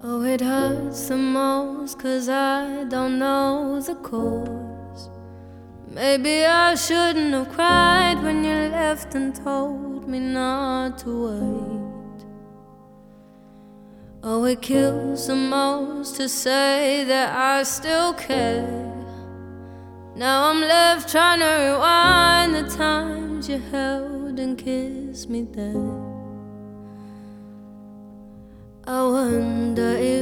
Oh, it hurts the most 'cause I don't know the cause. Maybe I shouldn't have cried when you left and told me not to wait. Oh, it kills the most to say that I still care. Now I'm left trying to rewind the times you held and kissed me there. I wonder if